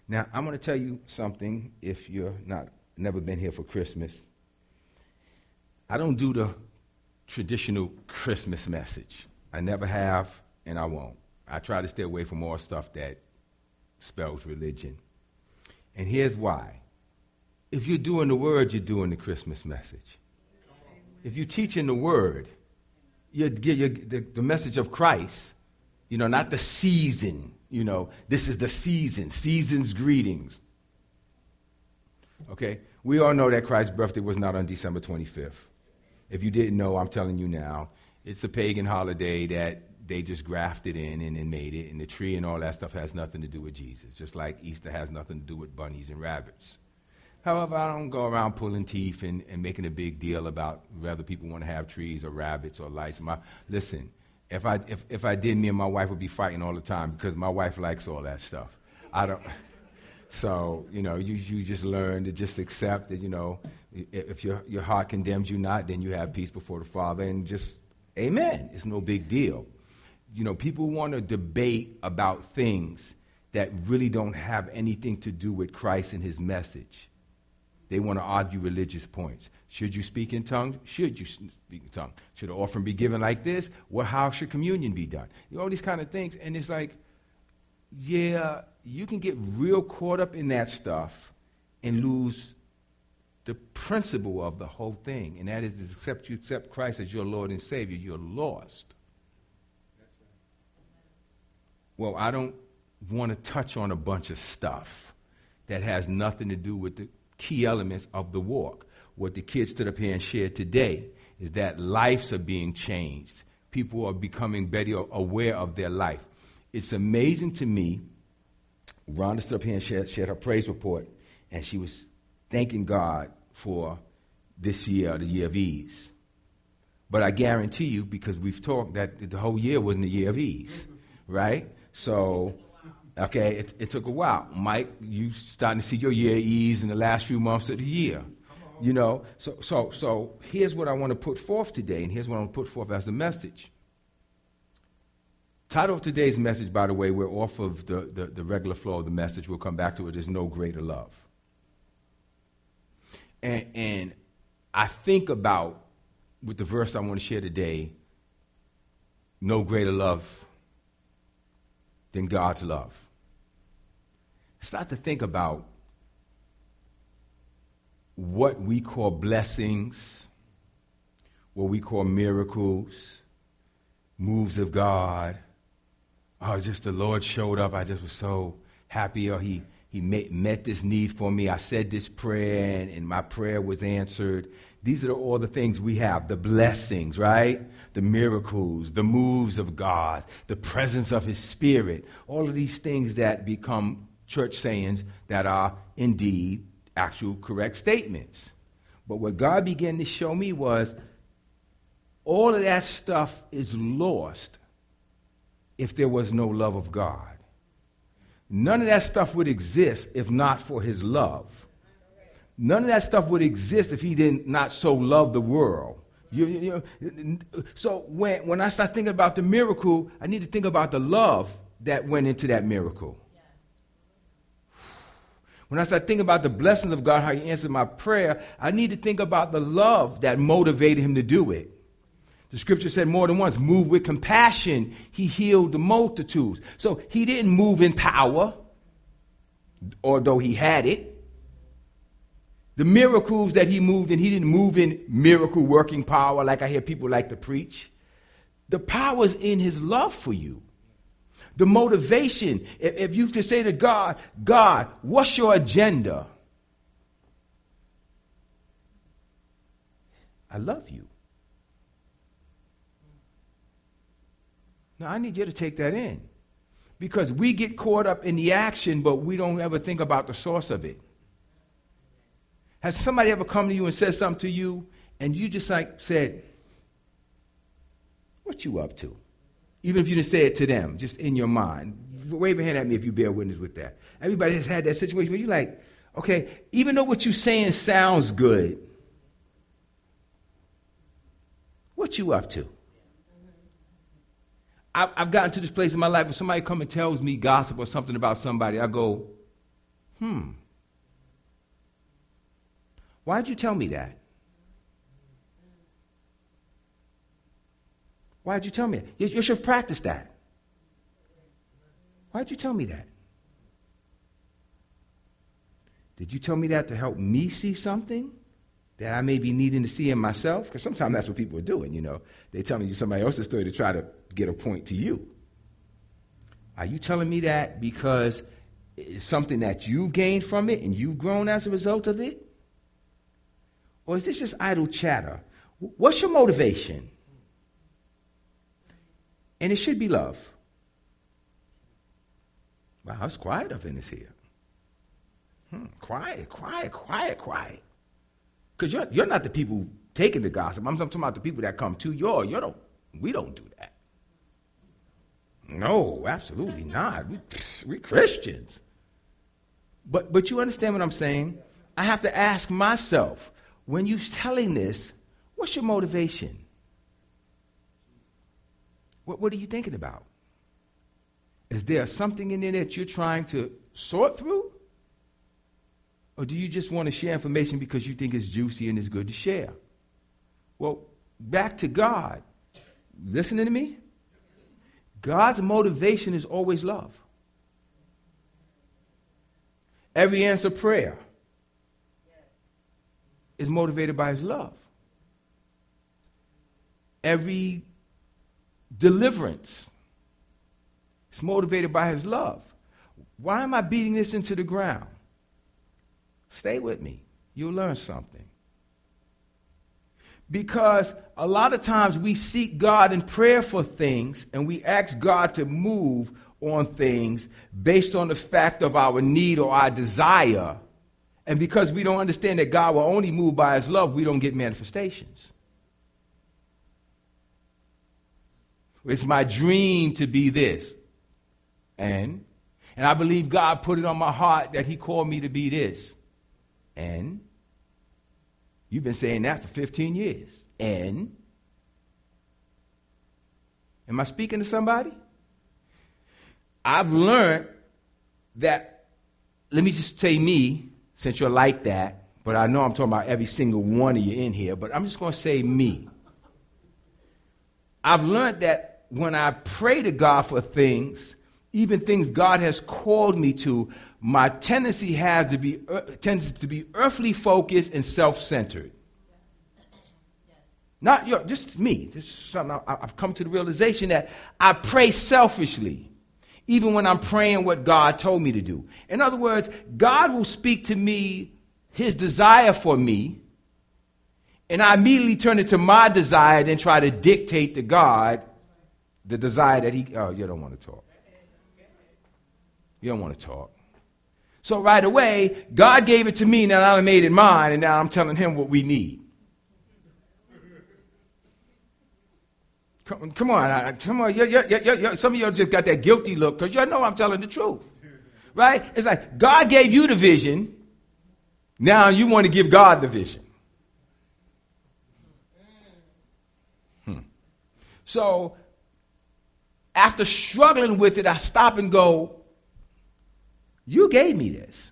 Now, I'm going to tell you something if you're never been here for Christmas. I don't do the traditional Christmas message. I never have, and I won't. I try to stay away from all stuff that spells religion. And here's why. If you're doing the word, you're doing the Christmas message. If you're teaching the word, you get the message of Christ, not the season. This is the season, season's greetings. Okay? We all know that Christ's birthday was not on December 25th. If you didn't know, I'm telling you now. It's a pagan holiday that they just grafted in and made it, and the tree and all that stuff has nothing to do with Jesus, just like Easter has nothing to do with bunnies and rabbits. However, I don't go around pulling teeth and making a big deal about whether people want to have trees or rabbits or lights. Listen, if I did, me and my wife would be fighting all the time because my wife likes all that stuff. I don't. So, you just learn to just accept that, if your heart condemns you not, then you have peace before the Father, and just, amen. It's no big deal. People want to debate about things that really don't have anything to do with Christ and his message. They want to argue religious points. Should you speak in tongues? Should you speak in tongues? Should an offering be given like this? Well, how should communion be done? All these kind of things. And it's like, yeah, you can get real caught up in that stuff and lose the principle of the whole thing. And that is, except you accept Christ as your Lord and Savior, you're lost. Well, I don't want to touch on a bunch of stuff that has nothing to do with the key elements of the walk. What the kids stood up here and shared today is that lives are being changed. People are becoming better aware of their life. It's amazing to me. Rhonda stood up here and shared her praise report, and she was thanking God for this year, the year of ease. But I guarantee you, because we've talked, that the whole year wasn't a year of ease, right? So, okay, it took a while. Mike, you starting to see your year of ease in the last few months of the year. So here's what I want to put forth today, and here's what I want to put forth as the message. Title of today's message, by the way, we're off of the regular flow of the message. We'll come back to it. There's no greater love. And I think about, with the verse I want to share today, no greater love than God's love. Start to think about what we call blessings, what we call miracles, moves of God. Oh, just the Lord showed up. I just was so happy. Or he met this need for me. I said this prayer, and my prayer was answered. These are all the things we have, the blessings, right? The miracles, the moves of God, the presence of his Spirit, all of these things that become church sayings that are indeed actual correct statements. But what God began to show me was all of that stuff is lost if there was no love of God. None of that stuff would exist if not for his love. None of that stuff would exist if he did not so love the world. So when I start thinking about the miracle, I need to think about the love that went into that miracle. When I start thinking about the blessings of God, how he answered my prayer, I need to think about the love that motivated him to do it. The scripture said more than once, move with compassion. He healed the multitudes. So he didn't move in power, although he had it. The miracles that he moved in, he didn't move in miracle working power like I hear people like to preach. The power's in his love for you. The motivation, if you could say to God, God, what's your agenda? I love you. Now, I need you to take that in. Because we get caught up in the action, but we don't ever think about the source of it. Has somebody ever come to you and said something to you, and you just said, what you up to? Even if you didn't say it to them, just in your mind. Wave a hand at me if you bear witness with that. Everybody has had that situation where you're like, okay, even though what you're saying sounds good, what you up to? I've gotten to this place in my life where somebody comes and tells me gossip or something about somebody. I go, Why'd you tell me that? Why'd you tell me that? You should have practiced that. Why'd you tell me that? Did you tell me that to help me see something that I may be needing to see in myself? Because sometimes that's what people are doing, you know. They're telling you somebody else's story to try to get a point to you. Are you telling me that because it's something that you gained from it and you've grown as a result of it? Or is this just idle chatter? What's your motivation? And it should be love. Wow, it's quiet up in this here. Quiet. Because you're not the people taking the gossip. I'm talking about the people that come to you. We don't do that. No, absolutely not. We Christians. But you understand what I'm saying? I have to ask myself, when you're telling this, what's your motivation? What are you thinking about? Is there something in there that you're trying to sort through? Or do you just want to share information because you think it's juicy and it's good to share? Well, back to God. Listening to me? God's motivation is always love. Every answered prayer is motivated by his love. Every deliverance is motivated by his love. Why am I beating this into the ground? Stay with me. You'll learn something. Because a lot of times we seek God in prayer for things and we ask God to move on things based on the fact of our need or our desire. And because we don't understand that God will only move by his love, we don't get manifestations. It's my dream to be this. And I believe God put it on my heart that he called me to be this. And you've been saying that for 15 years. And am I speaking to somebody? I've learned that, let me just say me, since you're like that, but I know I'm talking about every single one of you in here, but I'm just going to say me. I've learned that when I pray to God for things, even things God has called me to, my tendency tends to be earthly focused and self-centered. Not your, just me. This is something I've come to the realization that I pray selfishly, even when I'm praying what God told me to do. In other words, God will speak to me his desire for me, and I immediately turn it to my desire, then try to dictate to God the desire that you don't want to talk. You don't want to talk. So right away, God gave it to me, now I made it mine, and now I'm telling him what we need. Come on. Some of you just got that guilty look because you know I'm telling the truth. Right? It's like God gave you the vision. Now you want to give God the vision. So after struggling with it, I stop and go, you gave me this.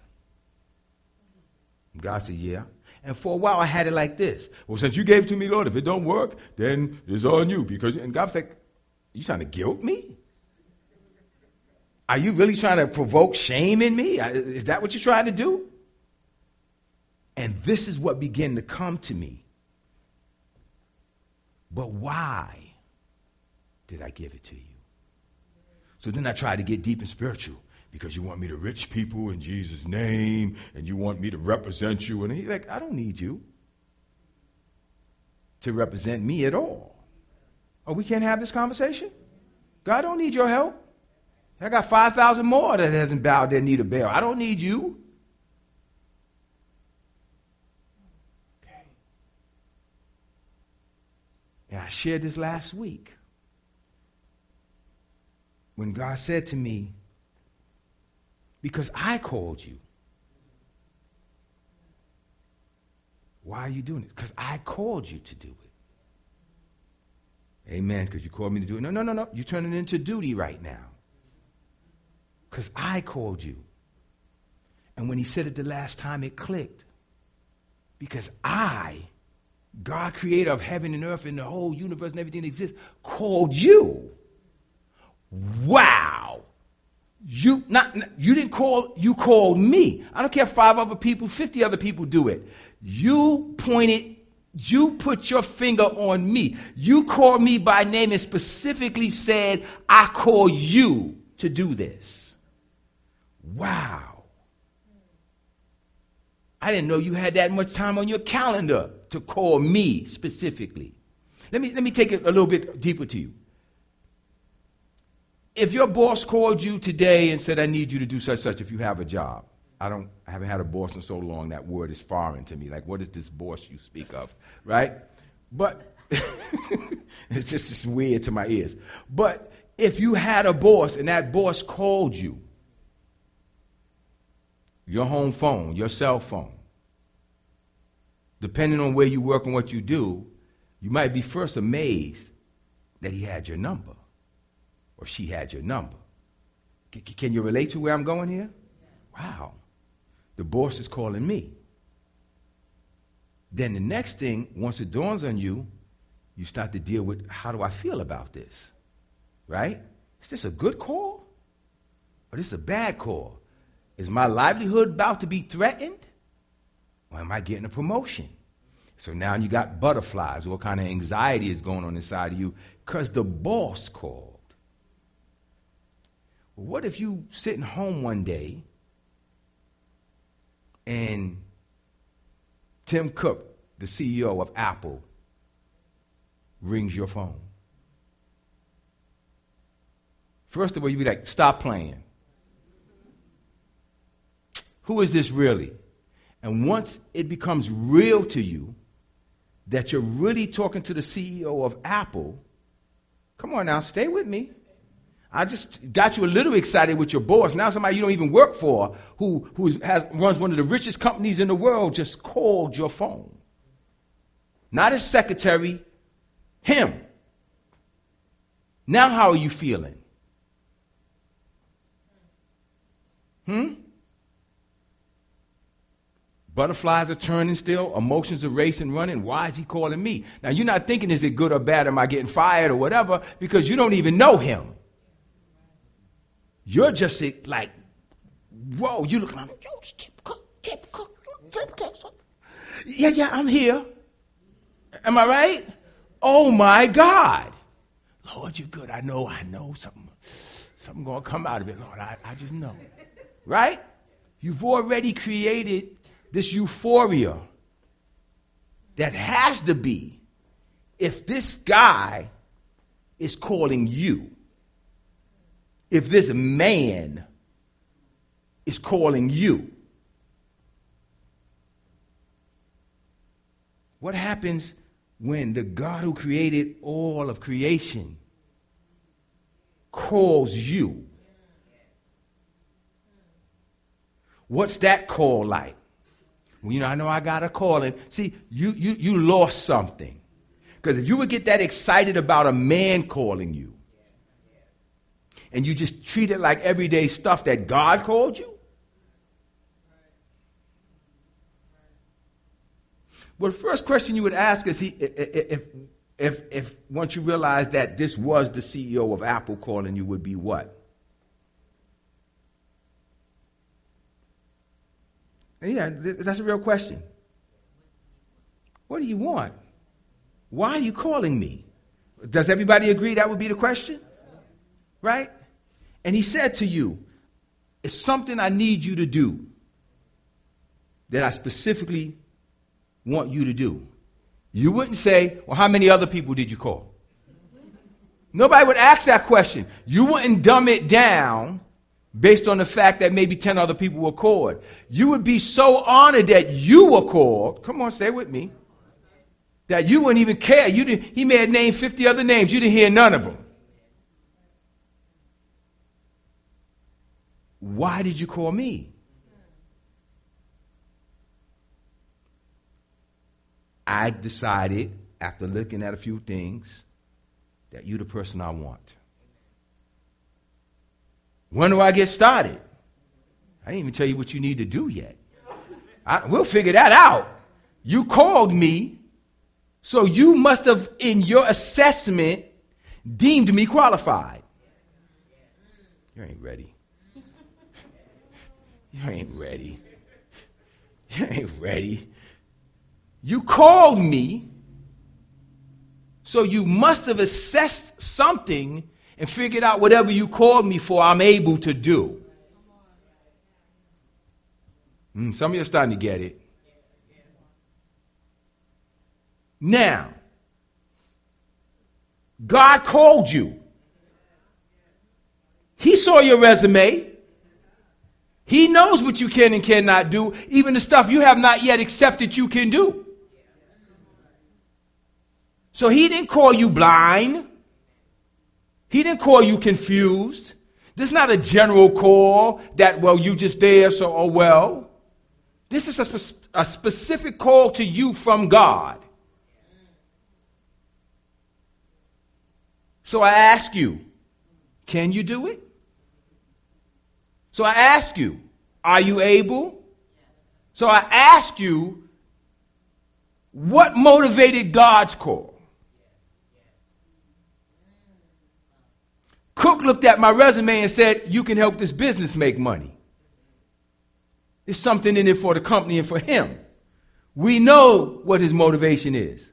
God said, yeah. And for a while, I had it like this. Well, since you gave it to me, Lord, if it don't work, then it's on you. And God's like, you trying to guilt me? Are you really trying to provoke shame in me? Is that what you're trying to do? And this is what began to come to me. But why did I give it to you? So then I tried to get deep and spiritual. Because you want me to reach people in Jesus' name, and you want me to represent you. And he's like, I don't need you to represent me at all. Oh, we can't have this conversation? God don't need your help. I got 5,000 more that hasn't bowed their knee to Baal. I don't need you. Okay. And I shared this last week. When God said to me, because I called you. Why are you doing it? Because I called you to do it. Amen. Because you called me to do it. No. You're turning it into duty right now. Because I called you. And when he said it the last time, it clicked. Because God, creator of heaven and earth and the whole universe and everything that exists, called you. Wow. You didn't call, you called me. I don't care if 5 other people, 50 other people do it. You put your finger on me. You called me by name and specifically said, I call you to do this. Wow. I didn't know you had that much time on your calendar to call me specifically. Let me take it a little bit deeper to you. If your boss called you today and said, I need you to do such, if you have a job. I haven't had a boss in so long, that word is foreign to me. Like, what is this boss you speak of, right? But it's just weird to my ears. But if you had a boss and that boss called you, your home phone, your cell phone, depending on where you work and what you do, you might be first amazed that he had your number or she had your number. Can you relate to where I'm going here? Wow. The boss is calling me. Then the next thing, once it dawns on you, you start to deal with, how do I feel about this? Right? Is this a good call? Or is this a bad call? Is my livelihood about to be threatened? Or am I getting a promotion? So now you got butterflies. What kind of anxiety is going on inside of you? Because the boss called. Well, what if you sitting home one day and Tim Cook, the CEO of Apple, rings your phone? First of all, you'd be like, stop playing. Who is this really? And once it becomes real to you that you're really talking to the CEO of Apple, come on now, stay with me. I just got you a little excited with your boss. Now somebody you don't even work for who runs one of the richest companies in the world just called your phone. Not his secretary, him. Now how are you feeling? Butterflies are turning still. Emotions are racing, running. Why is he calling me? Now, you're not thinking, is it good or bad? Am I getting fired or whatever? Because you don't even know him. You're just like, whoa, you look like, yeah, I'm here. Am I right? Oh, my God. Lord, you're good. I know something going to come out of it, Lord. I just know. Right? You've already created this euphoria that has to be if this guy is calling you, if this man is calling you. What happens when the God who created all of creation calls you? What's that call like? Well, I know I got a call. And see, you lost something. Because if you would get that excited about a man calling you, and you just treat it like everyday stuff that God called you, well, the first question you would ask is, if once you realize that this was the CEO of Apple calling you, would be what? Yeah, that's a real question. What do you want? Why are you calling me? Does everybody agree that would be the question? Right? And he said to you, it's something I need you to do that I specifically want you to do. You wouldn't say, well, how many other people did you call? Nobody would ask that question. You wouldn't dumb it down based on the fact that maybe 10 other people were called. You would be so honored that you were called. Come on, stay with me. That you wouldn't even care. He may have named 50 other names. You didn't hear none of them. Why did you call me? I decided, after looking at a few things, that you're the person I want. When do I get started? I didn't even tell you what you need to do yet. We'll figure that out. You called me, so you must have, in your assessment, deemed me qualified. You ain't ready. You ain't ready. You ain't ready. You called me, so you must have assessed something and figured out whatever you called me for, I'm able to do. Some of you are starting to get it. Now, God called you. He saw your resume. He knows what you can and cannot do, even the stuff you have not yet accepted you can do. So he didn't call you blind. He didn't call you confused. This is not a general call that, well, you just there, so, oh, well. This is a specific call to you from God. So I ask you, can you do it? So I ask you, are you able? So I ask you, what motivated God's call? Cook looked at my resume and said, you can help this business make money. There's something in it for the company and for him. We know what his motivation is.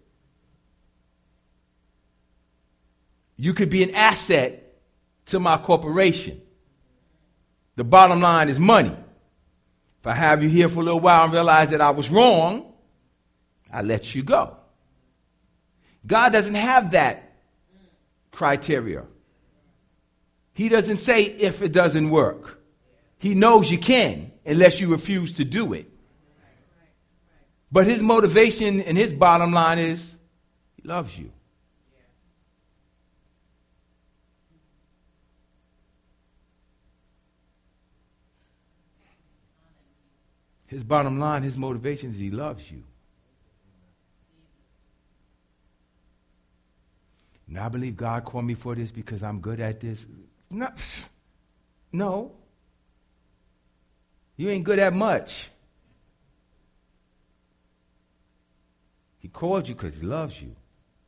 You could be an asset to my corporation. The bottom line is money. If I have you here for a little while and realize that I was wrong, I let you go. God doesn't have that criteria. He doesn't say if it doesn't work. He knows you can unless you refuse to do it. But his motivation and his bottom line is he loves you. His bottom line, his motivation is he loves you. Now I believe God called me for this because I'm good at this. No. You ain't good at much. He called you because he loves you.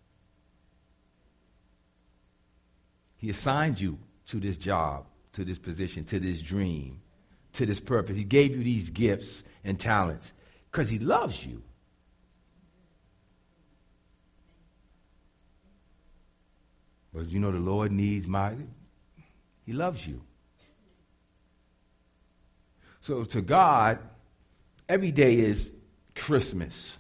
He assigned you to this job, to this position, to this dream, to this purpose. He gave you these gifts and talents because he loves you. But you know the Lord needs he loves you. So to God, every day is Christmas.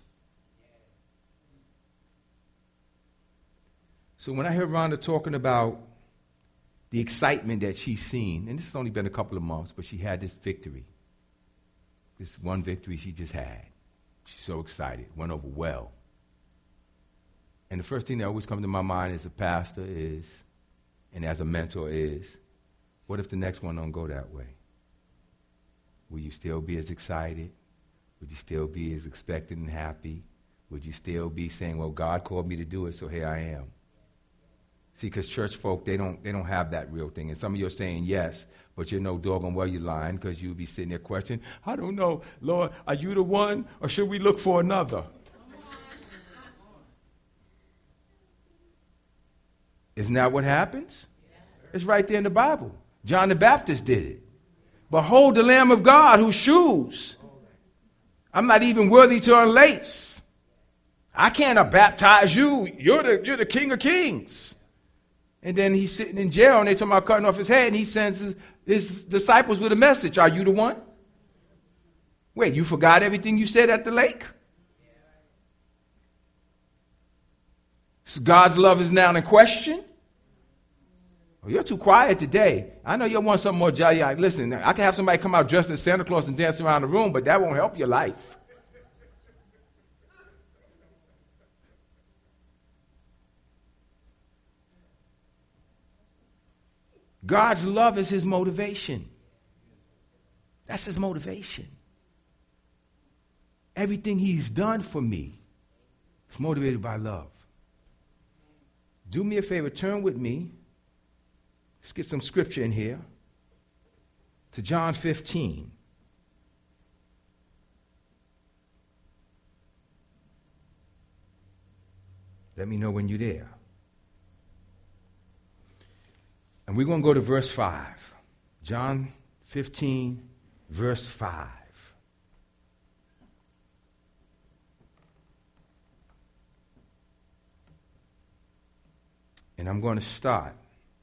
So when I hear Rhonda talking about the excitement that she's seen, and this has only been a couple of months, but she had this victory. This one victory she just had. She's so excited. Went over well. And the first thing that always comes to my mind as a pastor is, and as a mentor is, what if the next one don't go that way? Will you still be as excited? Would you still be as expectant and happy? Would you still be saying, well, God called me to do it, so here I am? See, because church folk, they don't have that real thing. And some of you are saying yes, but you know doggone well you're lying because you'll be sitting there questioning, I don't know, Lord, are you the one or should we look for another? Isn't that what happens? Yes, it's right there in the Bible. John the Baptist did it. Behold the Lamb of God whose shoes I'm not even worthy to unlace. I can't baptize you. You're the King of Kings. And then he's sitting in jail and they talking about cutting off his head and he sends his disciples with a message. Are you the one? Wait, you forgot everything you said at the lake? So God's love is now in question? Oh, you're too quiet today. I know you want something more jolly. Listen, I can have somebody come out dressed as Santa Claus and dance around the room, but that won't help your life. God's love is his motivation. That's his motivation. Everything he's done for me is motivated by love. Do me a favor, turn with me. Let's get some scripture in here. To John 15. Let me know when you're there. And we're going to go to verse 5. John 15, verse 5. And I'm going to start.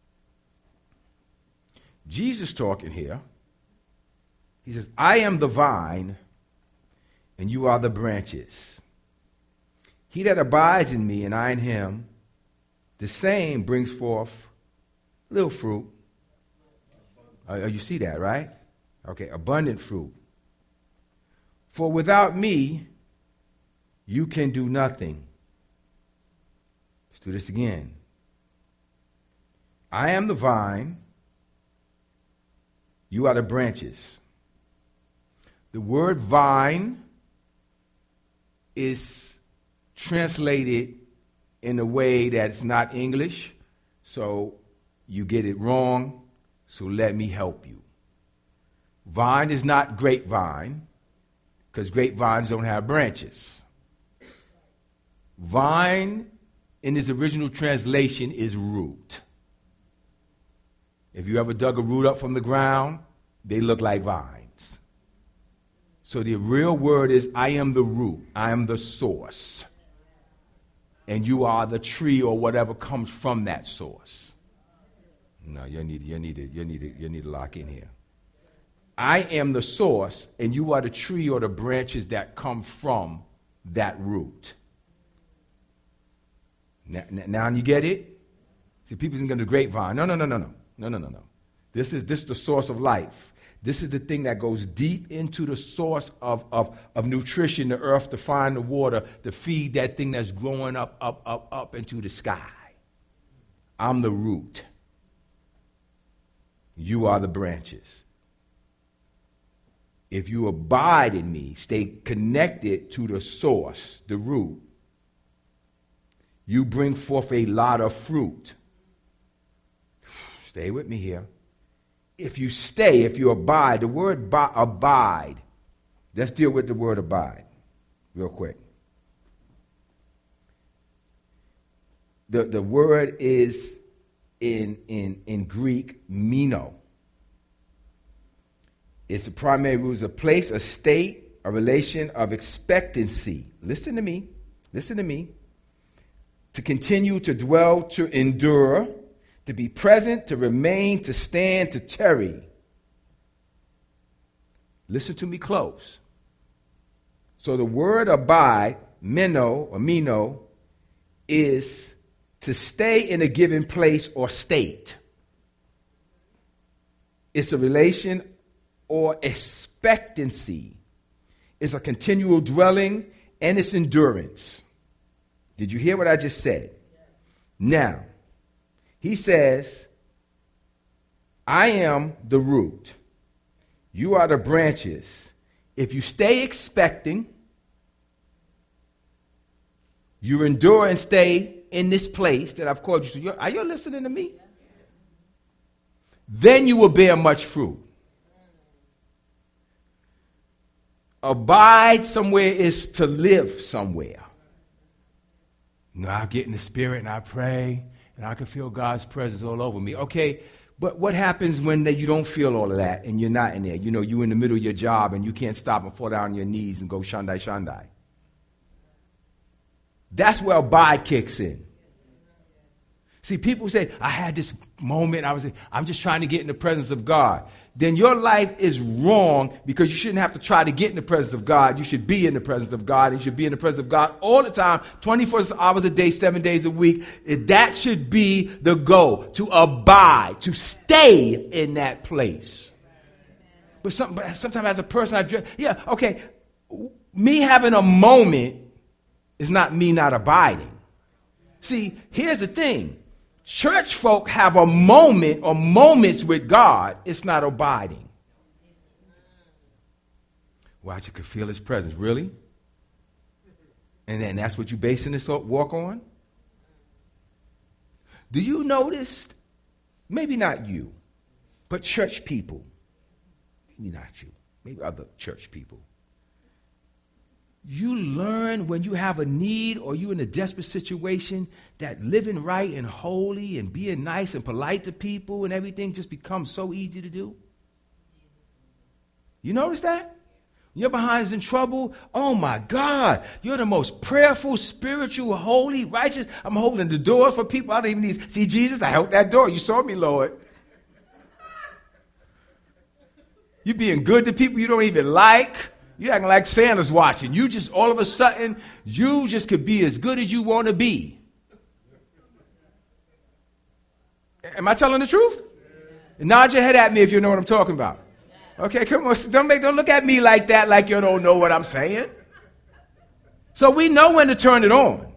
Jesus talking here. He says, I am the vine, and you are the branches. He that abides in me, and I in him, the same brings forth little fruit. You see that, right? Okay, abundant fruit. For without me, you can do nothing. Let's do this again. I am the vine, you are the branches. The word vine is translated in a way that's not English, so you get it wrong, so let me help you. Vine is not grapevine, because grapevines don't have branches. Vine, in its original translation, is root. If you ever dug a root up from the ground, they look like vines. So the real word is, I am the root, I am the source. And you are the tree or whatever comes from that source. No, you need to lock in here. I am the source, and you are the tree or the branches that come from that root. Now you get it? See, people think of the grapevine. No. This is the source of life. This is the thing that goes deep into the source of nutrition, the earth, to find the water, to feed that thing that's growing up into the sky. I'm the root. You are the branches. If you abide in me, stay connected to the source, the root, you bring forth a lot of fruit. Stay with me here. If you stay, if you abide, the word abide, let's deal with the word abide real quick. The word is in Greek, meno. It's a primary root, is a place, a state, a relation of expectancy. Listen to me. To continue, to dwell, to endure, to be present, to remain, to stand, to tarry. Listen to me close. So the word abide, meno, is to stay in a given place or state. It's a relation or expectancy. It's a continual dwelling, and it's endurance. Did you hear what I just said? Now, he says, I am the root. You are the branches. If you stay expecting, you endure and stay in this place that I've called you to. Are you listening to me? Then you will bear much fruit. Abide somewhere is to live somewhere. You know, I get in the spirit and I pray and I can feel God's presence all over me. Okay, but what happens when you don't feel all of that and you're not in there? You know, you're in the middle of your job and you can't stop and fall down on your knees and go shandai shandai. That's where abide kicks in. See, people say, I had this moment, I'm just trying to get in the presence of God. Then your life is wrong, because you shouldn't have to try to get in the presence of God. You should be in the presence of God. You should be in the presence of God all the time, 24 hours a day, 7 days a week. That should be the goal, to abide, to stay in that place. But sometimes as a person, me having a moment is not me not abiding. See, here's the thing. Church folk have a moment or moments with God. It's not abiding. Watch, you can feel his presence. Really? And then that's what you're basing this walk on? Do you notice, maybe not you, but church people, maybe not you, maybe other church people, You learn when you have a need or you're in a desperate situation that living right and holy and being nice and polite to people and everything just becomes so easy to do. You notice that? Your behind is in trouble. Oh my God, you're the most prayerful, spiritual, holy, righteous. I'm holding the door for people. I don't even need. See, Jesus, I held that door. You saw me, Lord. You being good to people you don't even like. You acting like Santa's watching. You just, all of a sudden, you just could be as good as you want to be. Am I telling the truth? Nod your head at me if you know what I'm talking about. Okay, come on. Don't look at me like that, like you don't know what I'm saying. So we know when to turn it on.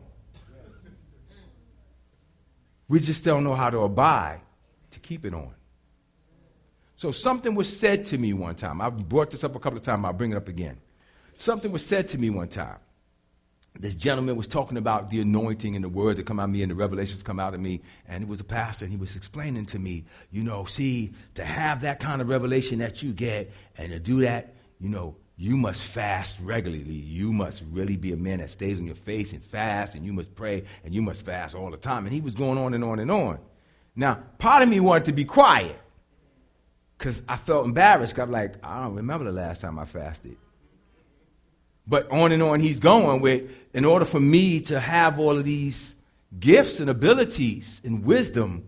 We just don't know how to abide to keep it on. So something was said to me one time. I've brought this up a couple of times. I'll bring it up again. Something was said to me one time. This gentleman was talking about the anointing and the words that come out of me and the revelations come out of me. And it was a pastor, and he was explaining to me, see, to have that kind of revelation that you get and to do that, you must fast regularly. You must really be a man that stays on your face and fast, and you must pray, and you must fast all the time. And he was going on and on and on. Now, part of me wanted to be quiet because I felt embarrassed. I'm like, I don't remember the last time I fasted. But on and on he's going with, in order for me to have all of these gifts and abilities and wisdom,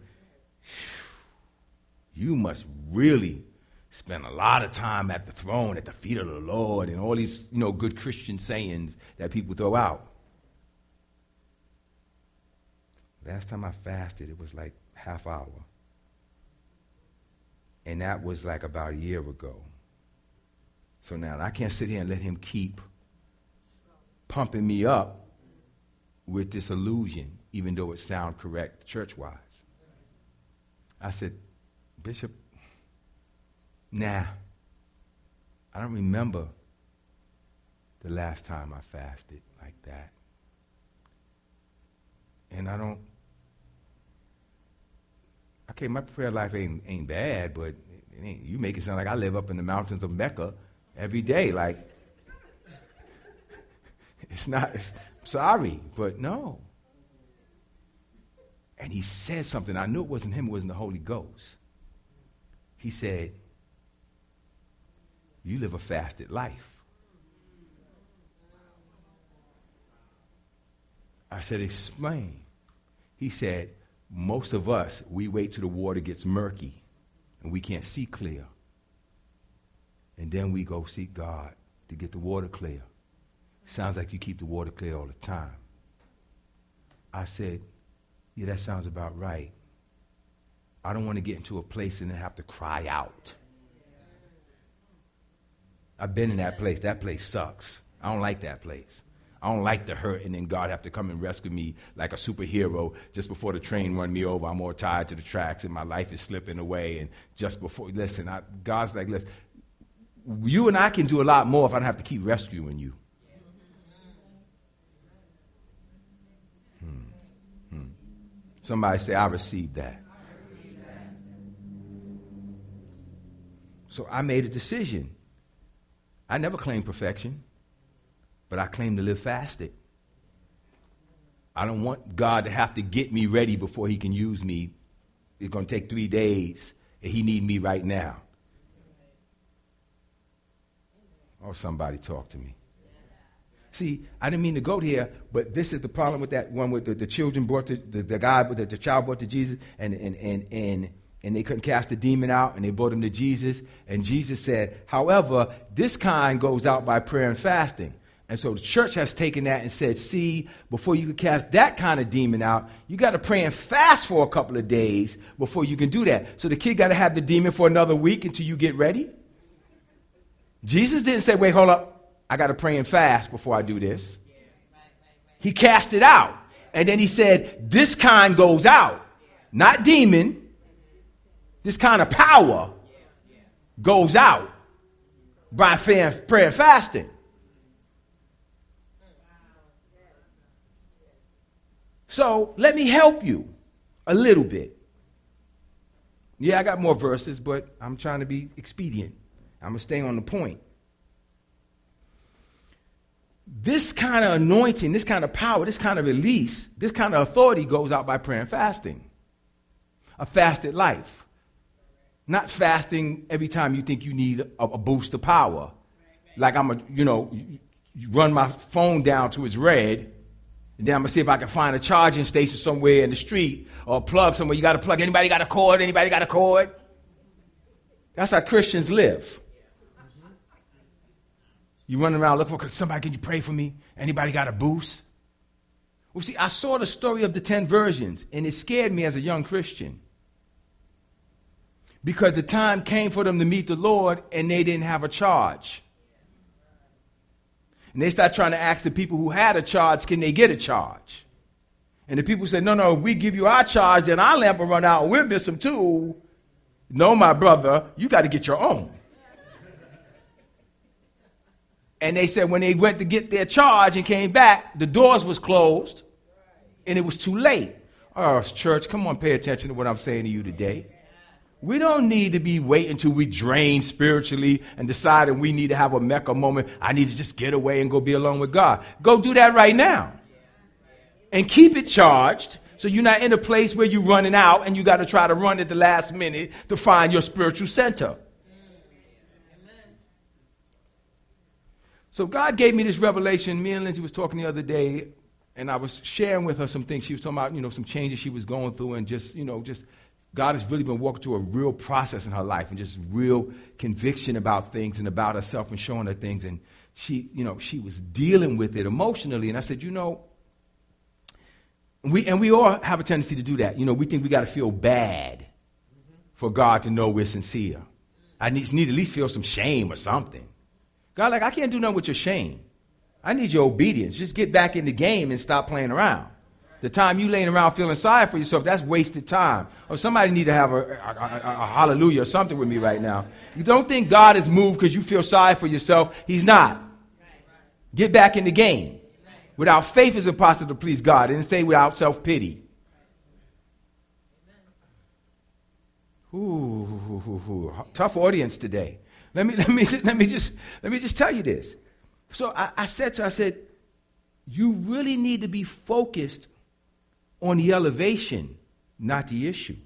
you must really spend a lot of time at the throne, at the feet of the Lord, and all these, good Christian sayings that people throw out. Last time I fasted, it was like half hour. And that was like about a year ago. So now I can't sit here and let him keep pumping me up with this illusion, even though it sounds correct church-wise. I said, Bishop, nah, I don't remember the last time I fasted like that. And my prayer life ain't bad, but you make it sound like I live up in the mountains of Mecca every day. Like, sorry, but no. And he said something. I knew it wasn't him, it wasn't the Holy Ghost. He said, you live a fasted life. I said, explain. He said, most of us, we wait till the water gets murky and we can't see clear. And then we go seek God to get the water clear. Sounds like you keep the water clear all the time. I said, yeah, that sounds about right. I don't want to get into a place and then have to cry out. I've been in that place. That place sucks. I don't like that place. I don't like the hurt and then God have to come and rescue me like a superhero just before the train run me over. I'm all tied to the tracks and my life is slipping away. And just before, listen, God's like, listen, you and I can do a lot more if I don't have to keep rescuing you. Somebody say, I received that. So I made a decision. I never claimed perfection, but I claim to live fasted. I don't want God to have to get me ready before he can use me. It's going to take 3 days, and he need me right now. Oh, somebody talk to me. See, I didn't mean to go here, but this is the problem with that one with the children brought to the guy, the child brought to Jesus, and they couldn't cast the demon out, and they brought him to Jesus, and Jesus said, however, this kind goes out by prayer and fasting. And so the church has taken that and said, see, before you can cast that kind of demon out, you got to pray and fast for a couple of days before you can do that. So the kid got to have the demon for another week until you get ready. Jesus didn't say, wait, hold up. I got to pray and fast before I do this. He cast it out. And then he said, this kind goes out. Not demon. This kind of power goes out by prayer and fasting. So let me help you a little bit. Yeah, I got more verses, but I'm trying to be expedient. I'm going to stay on the point. This kind of anointing, this kind of power, this kind of release, this kind of authority goes out by prayer and fasting. A fasted life. Not fasting every time you think you need a boost of power. Like you run my phone down to its red, and then I'm going to see if I can find a charging station somewhere in the street or a plug somewhere. You got to plug. Anybody got a cord? Anybody got a cord? That's how Christians live. You run around looking for somebody, can you pray for me? Anybody got a boost? Well, see, I saw the story of the 10 virgins, and it scared me as a young Christian. Because the time came for them to meet the Lord, and they didn't have a charge. And they started trying to ask the people who had a charge, can they get a charge? And the people said, no, if we give you our charge, then our lamp will run out, and we'll miss them too. No, my brother, you got to get your own. And they said when they went to get their charge and came back, the doors was closed, and it was too late. Oh, church, come on, pay attention to what I'm saying to you today. We don't need to be waiting until we drain spiritually and deciding we need to have a Mecca moment. I need to just get away and go be alone with God. Go do that right now. And keep it charged so you're not in a place where you're running out and you got to try to run at the last minute to find your spiritual center. So God gave me this revelation. Me and Lindsay was talking the other day, and I was sharing with her some things. She was talking about, some changes she was going through, and just God has really been walking through a real process in her life, and just real conviction about things and about herself and showing her things. And she was dealing with it emotionally. And I said, we all have a tendency to do that. We think we got to feel bad for God to know we're sincere. I need to at least feel some shame or something. God, I can't do nothing with your shame. I need your obedience. Just get back in the game and stop playing around. The time you laying around feeling sorry for yourself, that's wasted time. Or somebody need to have a hallelujah or something with me right now. You don't think God is moved because you feel sorry for yourself. He's not. Get back in the game. Without faith, it's impossible to please God. It didn't say without self-pity. Ooh, tough audience today. Let me just tell you this. So I said to her, I said, you really need to be focused on the elevation, not the issue.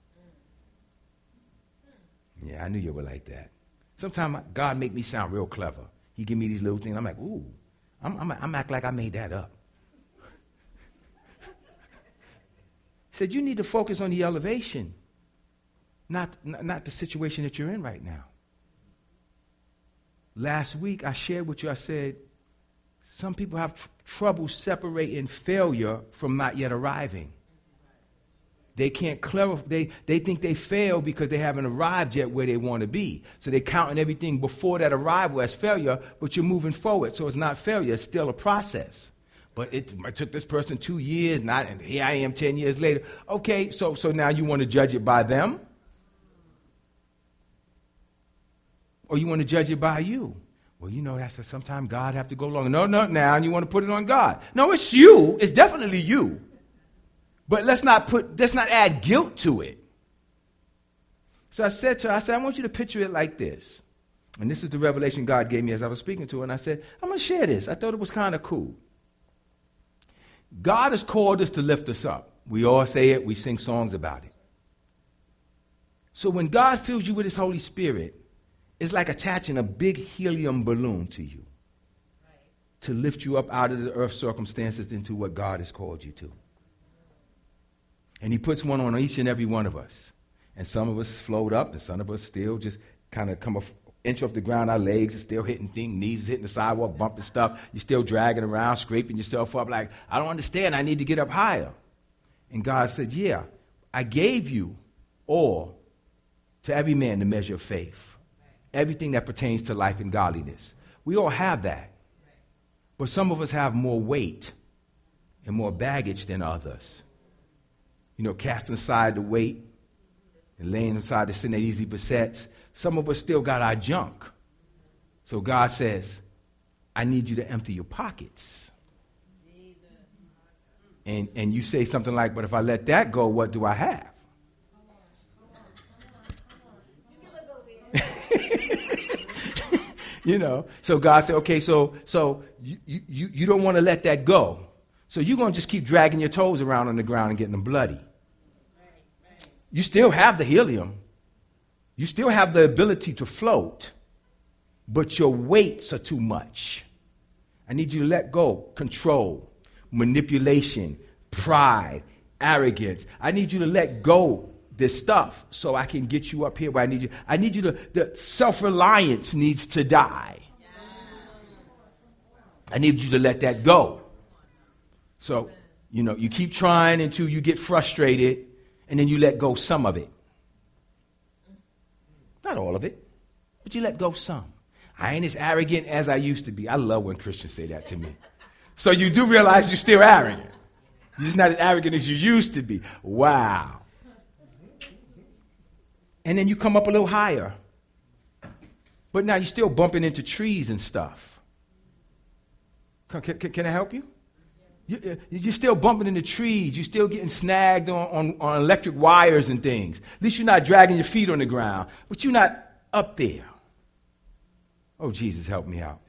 Yeah, I knew you were like that. Sometimes God make me sound real clever. He give me these little things. I'm like, ooh, I'm act like I made that up. He said, you need to focus on the elevation, not the situation that you're in right now. Last week, I shared with you, I said, some people have trouble separating failure from not yet arriving. They can't clarify. They think they failed because they haven't arrived yet where they want to be. So they're counting everything before that arrival as failure, but you're moving forward. So it's not failure. It's still a process. But it took this person 2 years, and here I am 10 years later. Okay, so now you want to judge it by them? Or you want to judge it by you? Well, that's sometimes God have to go along. No, now you want to put it on God. No, it's you. It's definitely you. But let's not add guilt to it. So I said to her, I want you to picture it like this. And this is the revelation God gave me as I was speaking to her. And I said, I'm going to share this. I thought it was kind of cool. God has called us to lift us up. We all say it. We sing songs about it. So when God fills you with his Holy Spirit, it's like attaching a big helium balloon to you to lift you up out of the earth circumstances into what God has called you to. And he puts one on each and every one of us. And some of us float up, and some of us still just kind of come an inch off the ground. Our legs are still hitting things, knees is hitting the sidewalk, bumping stuff. You're still dragging around, scraping yourself up like, I don't understand. I need to get up higher. And God said, yeah, I gave you all to every man the measure of faith. Everything that pertains to life and godliness. We all have that. But some of us have more weight and more baggage than others. Casting aside the weight and laying aside the sin that easily besets. Some of us still got our junk. So God says, I need you to empty your pockets. And you say something like, but if I let that go, what do I have? So God said, okay, so you don't want to let that go. So you're going to just keep dragging your toes around on the ground and getting them bloody. You still have the helium. You still have the ability to float, but your weights are too much. I need you to let go. Control, manipulation, pride, arrogance. I need you to let go this stuff so I can get you up here where I need you. I need you to, the self-reliance needs to die. I need you to let that go. So, you keep trying until you get frustrated, and then you let go some of it. Not all of it, but you let go some. I ain't as arrogant as I used to be. I love when Christians say that to me. So you do realize you're still arrogant. You're just not as arrogant as you used to be. Wow. And then you come up a little higher. But now you're still bumping into trees and stuff. Can I help you? You're still bumping into trees. You're still getting snagged on electric wires and things. At least you're not dragging your feet on the ground. But you're not up there. Oh, Jesus, help me out.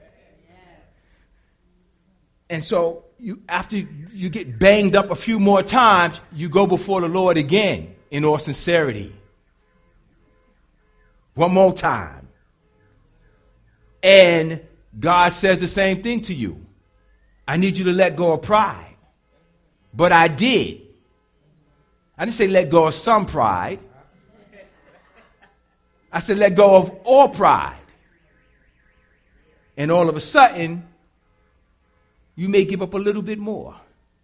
And so after you get banged up a few more times, you go before the Lord again in all sincerity. One more time. And God says the same thing to you. I need you to let go of pride. But I did. I didn't say let go of some pride. I said let go of all pride. And all of a sudden, you may give up a little bit more.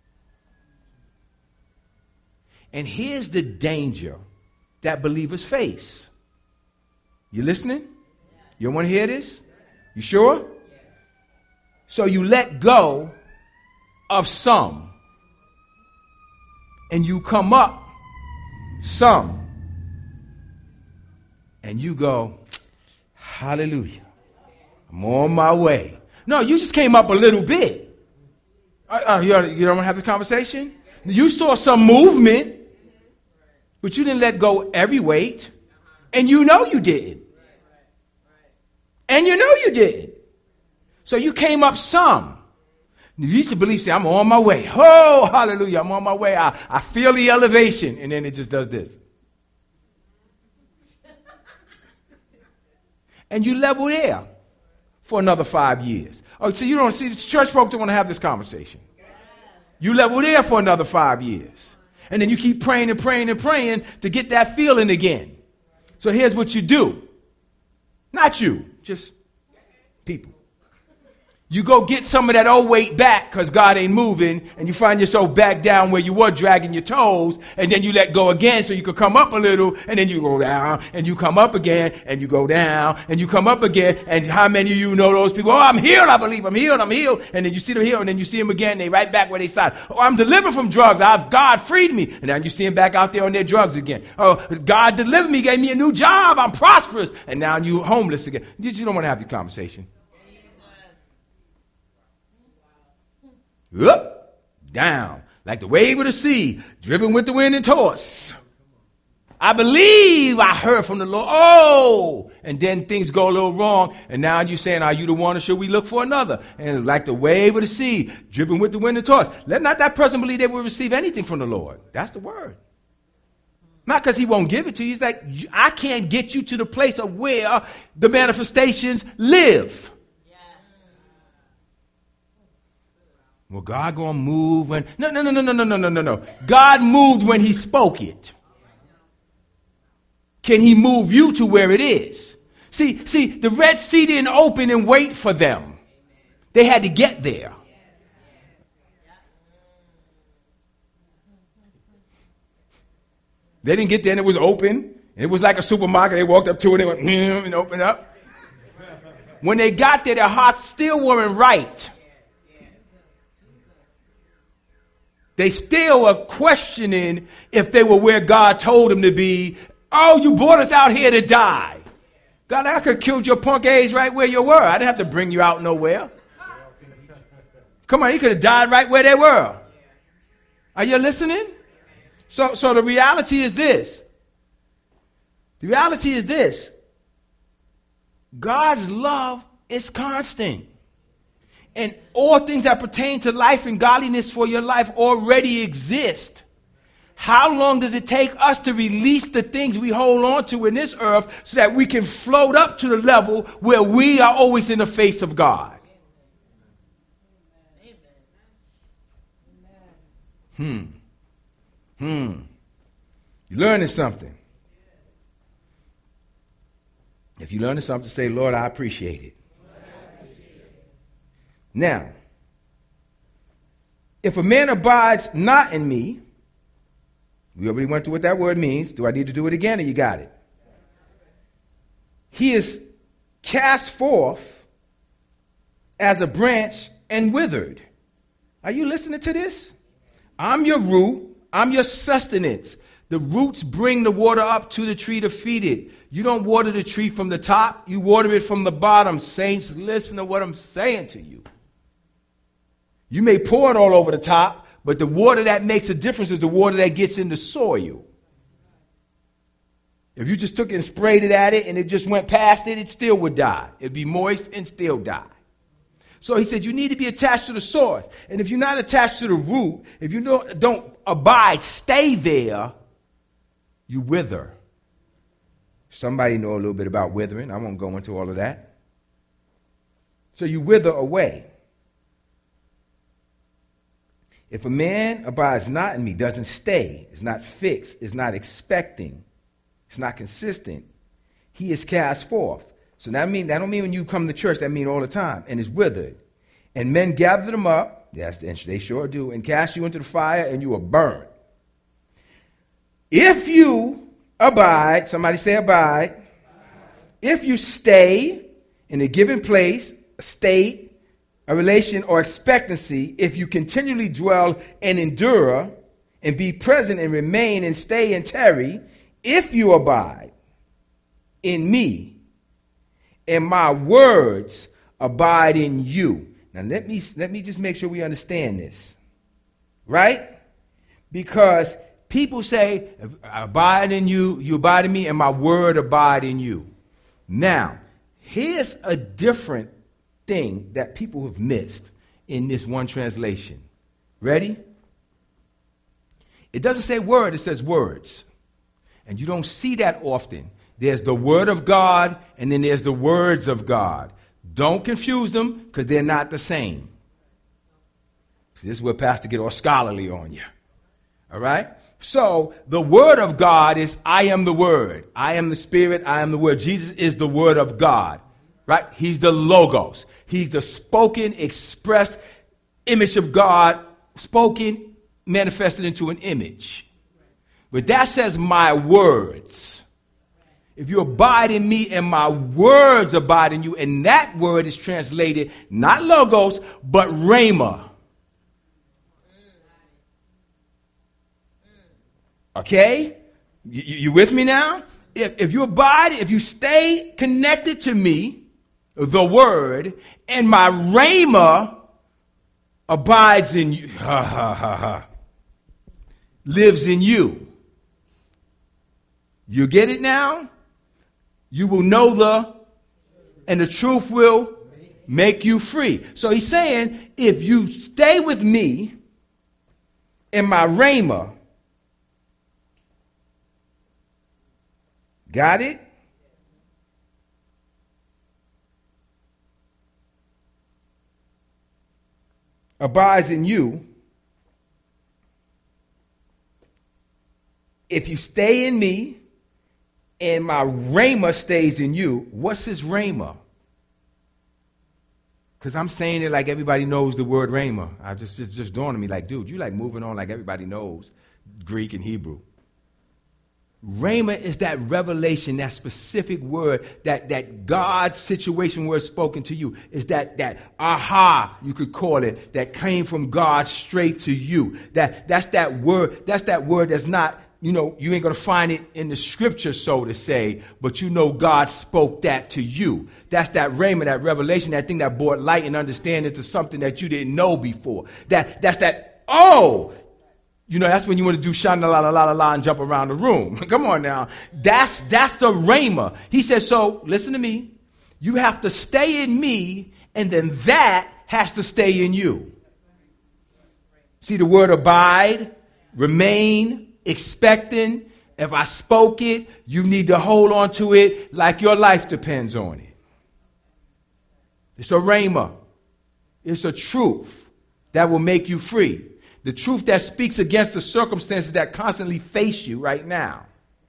And here's the danger that believers face. You listening? You want to hear this? You sure? So you let go of some. And you come up some. And you go, hallelujah. I'm on my way. No, you just came up a little bit. You don't want to have the conversation? You saw some movement, but you didn't let go every weight. And you know you did. And you know you did. So you came up some. You used to believe, say, I'm on my way. Oh, hallelujah, I'm on my way. I feel the elevation. And then it just does this. And you level there for another 5 years. Oh, so you don't see, the church folk don't want to have this conversation. You level there for another 5 years. And then you keep praying and praying and praying to get that feeling again. So here's what you do. Not you, just people. You go get some of that old weight back because God ain't moving, and you find yourself back down where you were dragging your toes, and then you let go again so you could come up a little, and then you go down, and you come up again, and you go down, and you come up again, and how many of you know those people? Oh, I'm healed, I believe, I'm healed, and then you see them healed, and then you see them again, they right back where they started. Oh, I'm delivered from drugs, God freed me, and then you see them back out there on their drugs again. Oh, God delivered me, gave me a new job, I'm prosperous, and now you homeless again. You don't want to have the conversation. Up, down, like the wave of the sea, driven with the wind and tossed. I believe I heard from the Lord. Oh, and then things go a little wrong. And now you're saying, are you the one or should we look for another? And like the wave of the sea, driven with the wind and tossed. Let not that person believe they will receive anything from the Lord. That's the word. Not because he won't give it to you. He's like, I can't get you to the place of where the manifestations live. Well, God gonna move when no. God moved when he spoke it. Can he move you to where it is? See, the Red Sea didn't open and wait for them. They had to get there. They didn't get there and it was open. It was like a supermarket. They walked up to it and went and opened up. When they got there, their hearts still weren't right. They still are questioning if they were where God told them to be. Oh, you brought us out here to die. God, I could have killed your punk age right where you were. I didn't have to bring you out nowhere. Come on, you could have died right where they were. Are you listening? So the reality is this. The reality is this. God's love It's constant. And all things that pertain to life and godliness for your life already exist. How long does it take us to release the things we hold on to in this earth so that we can float up to the level where we are always in the face of God? You learning something? If you're learning something, say, Lord, I appreciate it. Now, if a man abides not in me, we already went through what that word means. Do I need to do it again, or you got it? He is cast forth as a branch and withered. Are you listening to this? I'm your root. I'm your sustenance. The roots bring the water up to the tree to feed it. You don't water the tree from the top. You water it from the bottom. Saints, listen to what I'm saying to you. You may pour it all over the top, but the water that makes a difference is the water that gets in the soil. If you just took it and sprayed it at it and it just went past it, it still would die. It'd be moist and still die. So he said you need to be attached to the source. And if you're not attached to the root, if you don't abide, stay there, you wither. Somebody know a little bit about withering. I won't go into all of that. So you wither away. If a man abides not in me, doesn't stay, is not fixed, is not expecting, is not consistent, he is cast forth. So that don't mean when you come to church, that means all the time, and is withered. And men gather them up, yes, they sure do, and cast you into the fire, and you are burned. If you abide, somebody say abide. If you stay in a given place, a state, a relation or expectancy, if you continually dwell and endure and be present and remain and stay and tarry, if you abide in me and my words abide in you. Now let me just make sure we understand this, right? Because people say, I abide in you, you abide in me, and my word abide in you. Now, here's a different thing that people have missed in this one translation. Ready? It doesn't say word, it says words. And you don't see that often. There's the word of God, and then there's the words of God. Don't confuse them, because they're not the same. See, this is where Pastor get all scholarly on you. All right? So the word of God is, I am the word. I am the spirit. I am the word. Jesus is the word of God. Right? He's the logos. He's the spoken, expressed image of God, spoken, manifested into an image. But that says my words. If you abide in me and my words abide in you, and that word is translated not logos, but rhema. Okay? You with me now? If you abide, if you stay connected to me, the word, and my rhema abides in you, lives in you. You get it now? You will know and the truth will make you free. So he's saying, if you stay with me and my rhema, got it? Abides in you. If you stay in me and my rhema stays in you, what's his rhema? Because I'm saying it like everybody knows the word rhema. I just dawned on me like, dude, you like moving on like everybody knows Greek and Hebrew. Rhema is that revelation, that specific word, that God's situation word spoken to you. Is that aha, you could call it, that came from God straight to you. That's that word that's not, you ain't going to find it in the scripture, so to say, but God spoke that to you. That's that rhema, that revelation, that thing that brought light and understanding to something that you didn't know before. That's when you want to do shana la la la la la and jump around the room. Come on now. That's the rhema. He says, so listen to me. You have to stay in me, and then that has to stay in you. See the word abide, remain, expecting. If I spoke it, you need to hold on to it like your life depends on it. It's a rhema. It's a truth that will make you free. The truth that speaks against the circumstances that constantly face you right now.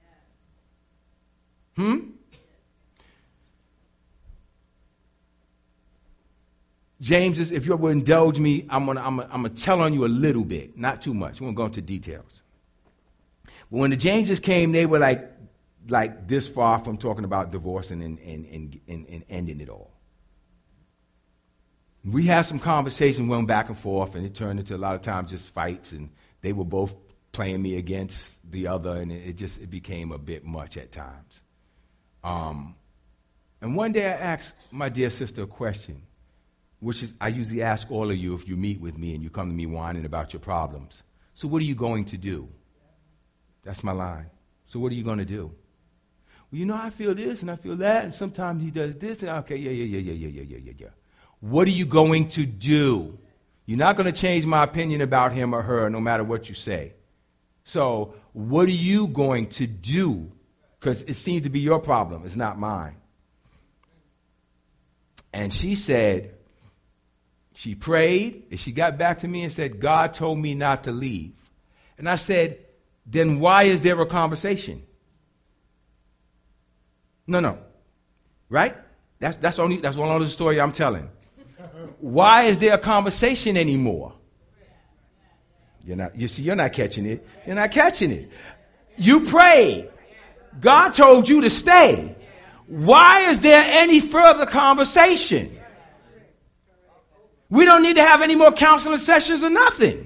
James, if you will indulge me, I'm gonna tell on you a little bit, not too much. We won't go into details. But when the Jameses came, they were like this far from talking about divorcing and ending it all. We had some conversation, went back and forth, and it turned into a lot of times just fights, and they were both playing me against the other, and it became a bit much at times. And one day I asked my dear sister a question, which is I usually ask all of you if you meet with me and you come to me whining about your problems. So what are you going to do? That's my line. So what are you going to do? Well, you know, I feel this and I feel that, and sometimes he does this, and okay, yeah. What are you going to do? You're not going to change my opinion about him or her, no matter what you say. So what are you going to do? Because it seems to be your problem. It's not mine. And she said, she prayed, and she got back to me and said, God told me not to leave. And I said, then why is there a conversation? No. Right? That's one other story I'm telling. Why is there a conversation anymore? You're not catching it. You're not catching it. You prayed. God told you to stay. Why is there any further conversation? We don't need to have any more counseling sessions or nothing.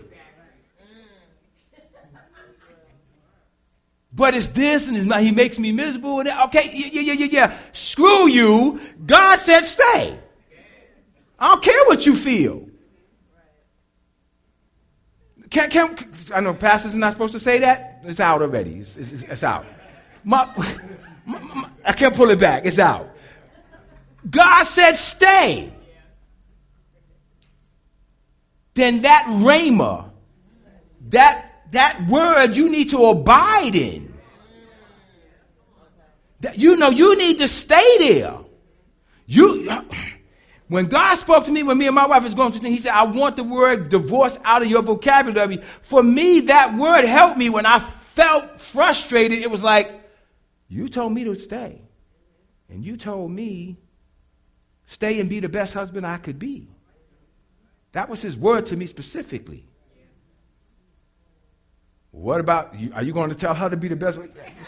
But it's this, and he makes me miserable. And okay, yeah. Screw you. God said stay. I don't care what you feel. I know pastors are not supposed to say that. It's out already. It's out. I can't pull it back. It's out. God said stay. Then that rhema, that word you need to abide in. You need to stay there. When God spoke to me, when me and my wife was going through things, he said, I want the word divorce out of your vocabulary. For me, that word helped me when I felt frustrated. It was like, you told me to stay. And you told me, stay and be the best husband I could be. That was his word to me specifically. What about you? Are you going to tell her to be the best?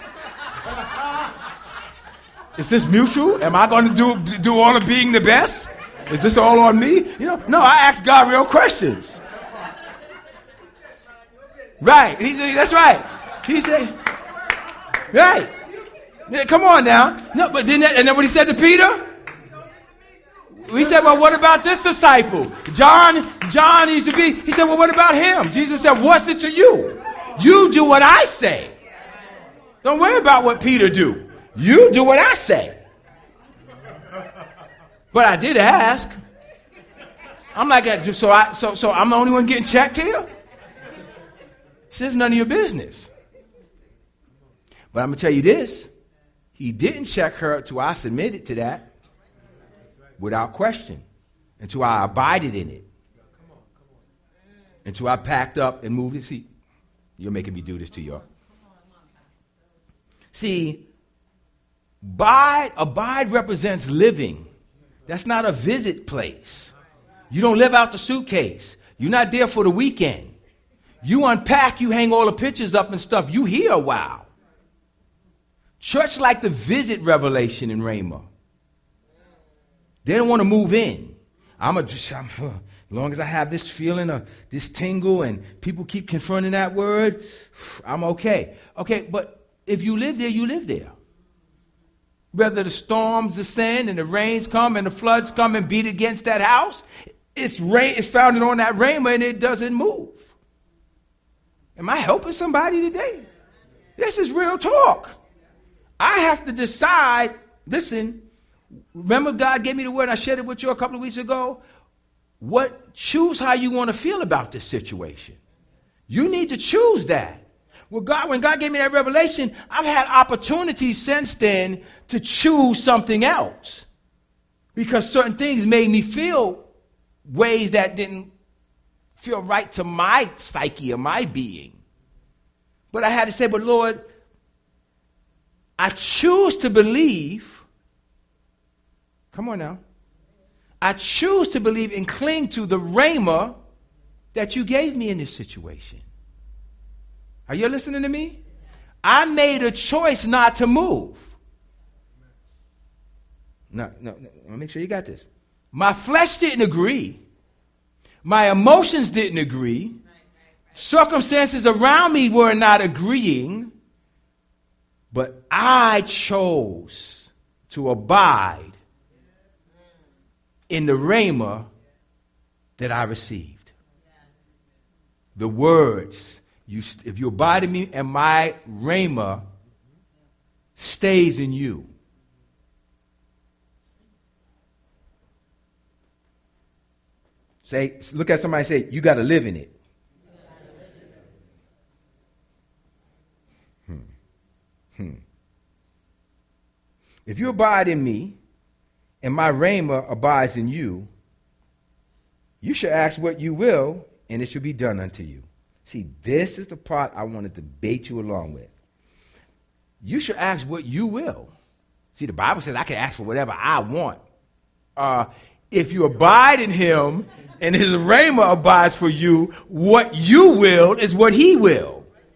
Is this mutual? Am I going to do all of being the best? Is this all on me? No, I ask God real questions. Right. He said, that's right. He said, right. Yeah, come on now. No, but and then what he said to Peter? He said, well, what about this disciple? John needs to be. He said, well, what about him? Jesus said, what's it to you? You do what I say. Don't worry about what Peter do. You do what I say. But I did ask. I'm like, so I'm the only one getting checked here? He says, none of your business. But I'm going to tell you this. He didn't check her until I submitted to that without question, until I abided in it, until I packed up and moved. See, you're making me do this to you. See, abide represents living. That's not a visit place. You don't live out the suitcase. You're not there for the weekend. You unpack, you hang all the pictures up and stuff. You here a while. Church like to visit Revelation and Rhema. They don't want to move in. As long as I have this feeling of this tingle and people keep confronting that word, I'm okay. Okay, but if you live there, you live there. Whether the storms descend and the rains come and the floods come and beat against that house, it's founded on that rhema and it doesn't move. Am I helping somebody today? This is real talk. I have to decide, listen, Remember God gave me the word and I shared it with you a couple of weeks ago? Choose how you want to feel about this situation. You need to choose that. When God gave me that revelation, I've had opportunities since then to choose something else. Because certain things made me feel ways that didn't feel right to my psyche or my being. But I had to say, but Lord, I choose to believe. Come on now. I choose to believe and cling to the rhema that you gave me in this situation. Are you listening to me? I made a choice not to move. No, make sure you got this. My flesh didn't agree. My emotions didn't agree. Circumstances around me were not agreeing. But I chose to abide in the rhema that I received. The words, if you abide in me and my rhema stays in you. Look at somebody and say, you got to live in it. If you abide in me and my rhema abides in you, you shall ask what you will, and it shall be done unto you. See, this is the part I want to debate you along with. You shall ask what you will. See, the Bible says I can ask for whatever I want. If you abide in him and his rhema abides for you, what you will is what he will.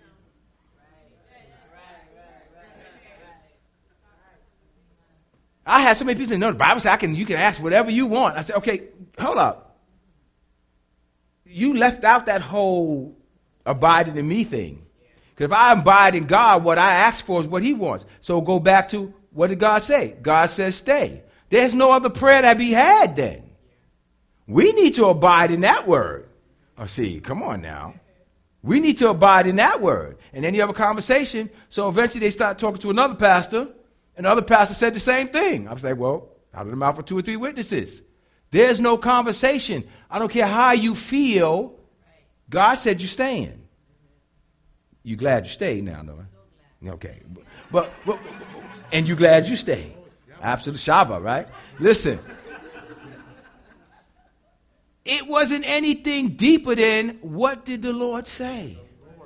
I had so many people say, no, the Bible says you can ask whatever you want. I said, okay, hold up. You left out that whole abiding in me thing. Because if I abide in God, what I ask for is what he wants. So go back to, what did God say? God says stay. There's no other prayer that be had then. We need to abide in that word. Oh, see, come on now. We need to abide in that word. And then you have a conversation. So eventually they start talking to another pastor. And the other pastor said the same thing. I was like, well, out of the mouth of 2 or 3 witnesses. There's no conversation. I don't care how you feel. God said you're staying. You glad you stayed now, no? Okay. But and you glad you stayed. Absolute Shabbat, right? Listen. It wasn't anything deeper than what did the Lord say?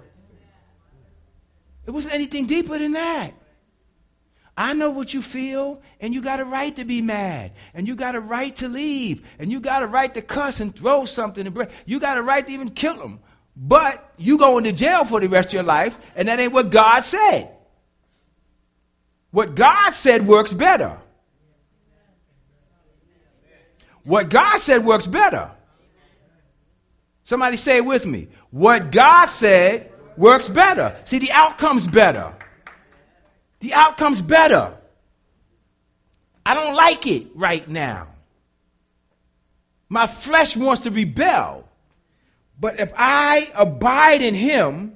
It wasn't anything deeper than that. I know what you feel, and you got a right to be mad, and you got a right to leave, and you got a right to cuss and throw something and break. You got a right to even kill them. But you go into jail for the rest of your life, and that ain't what God said. What God said works better. What God said works better. Somebody say it with me. What God said works better. See, the outcome's better. The outcome's better. I don't like it right now. My flesh wants to rebel. But if I abide in him,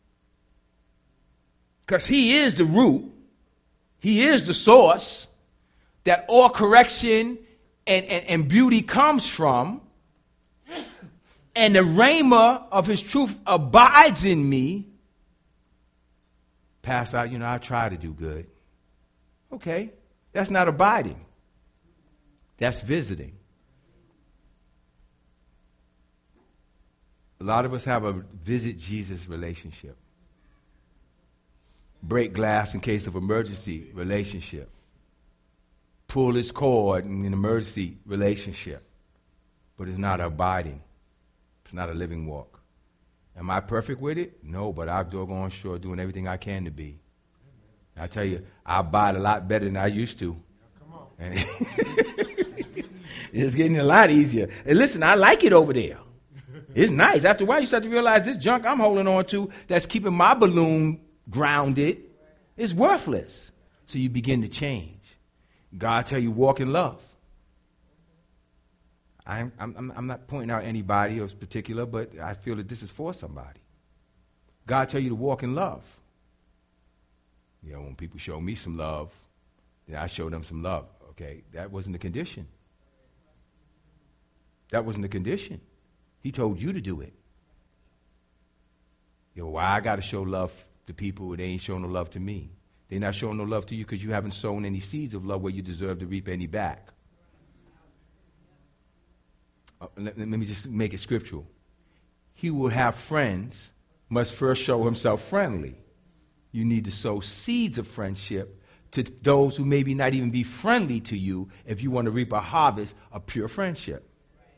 because he is the root, he is the source that all correction and beauty comes from, and the rhema of his truth abides in me. Pastor, I try to do good. Okay, that's not abiding. That's visiting. A lot of us have a visit Jesus relationship. Break glass in case of emergency relationship. Pull its cord in an emergency relationship. But it's not abiding. It's not a living walk. Am I perfect with it? No, but I'm doggone sure doing everything I can to be. I tell you, I abide a lot better than I used to. Come on. And it's getting a lot easier. And listen, I like it over there. It's nice. After a while, you start to realize this junk I'm holding on to that's keeping my balloon grounded is worthless. So you begin to change. God tell you, walk in love. I'm not pointing out anybody else particular, but I feel that this is for somebody. God tell you to walk in love. When people show me some love, then I show them some love. Okay, that wasn't the condition. That wasn't the condition. He told you to do it. Why I got to show love to people who they ain't showing no love to me? They're not showing no love to you because you haven't sown any seeds of love where you deserve to reap any back. Let me just make it scriptural. He who will have friends must first show himself friendly. You need to sow seeds of friendship to those who maybe not even be friendly to you if you want to reap a harvest of pure friendship.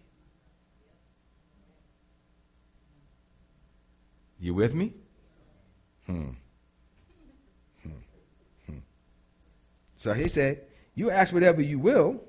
You with me? So he said, you ask whatever you will,